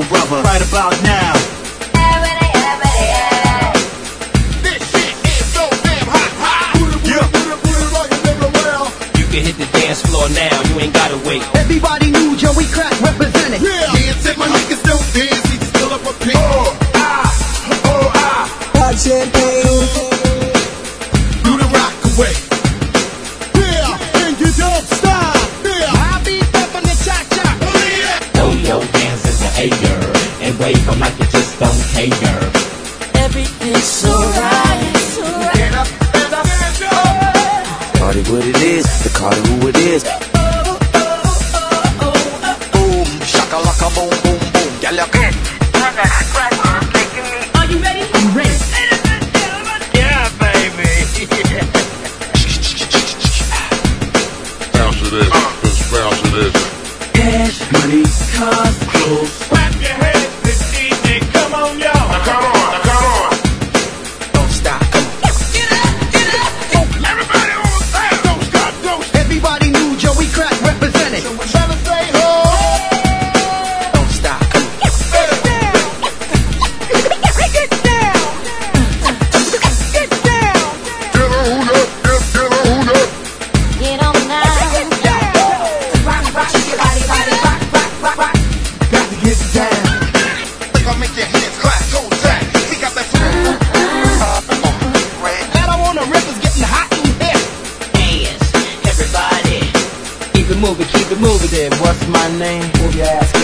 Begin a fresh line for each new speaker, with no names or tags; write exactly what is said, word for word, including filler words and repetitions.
brother right about now.
This shit is so damn hot, hot. You can hit the dance floor now, you ain't gotta wait.
Everybody knew Joey Crack represented.
Yeah, dance and my niggas don't dance, we just fill up a pit. Oh, ah, oh, ah.
Pop champagne.
Do the rock away.
Yeah, and you don't stop.
Yeah, I'll be up on the cha-cha. Oh, yeah.
Throw your hands in the air and wave them like you just don't care.
Everything's alright.
Get up, stand up, stand up.
Cardi what it is, the Cardi who it is. Boom, shakalaka, boom, boom, boom. Gyal, you come.
Are you ready? I'm ready.
Yeah, baby.
Bounce to this, just bounce to this.
Cash, money, cars, clothes.
Clap your hands this evening, come on, y'all. Now come on, now come on.
Don't stop, come on.
Everybody on the side, don't stop, don't stop.
Everybody knew Joey Crack represented.
So we're trying to say, oh.
Don't stop, come on.
Get a hoon up, get, get a hoon up.
Get on now. Rock, rock, shake your body, body, rock, rock, rock, rock.
Got to get down.
I'll make your hands clap, go back. We got that food. I don't want the rivers getting hot in here.
Dance, everybody.
Keep it moving, keep it moving then. What's my name? Move your ass.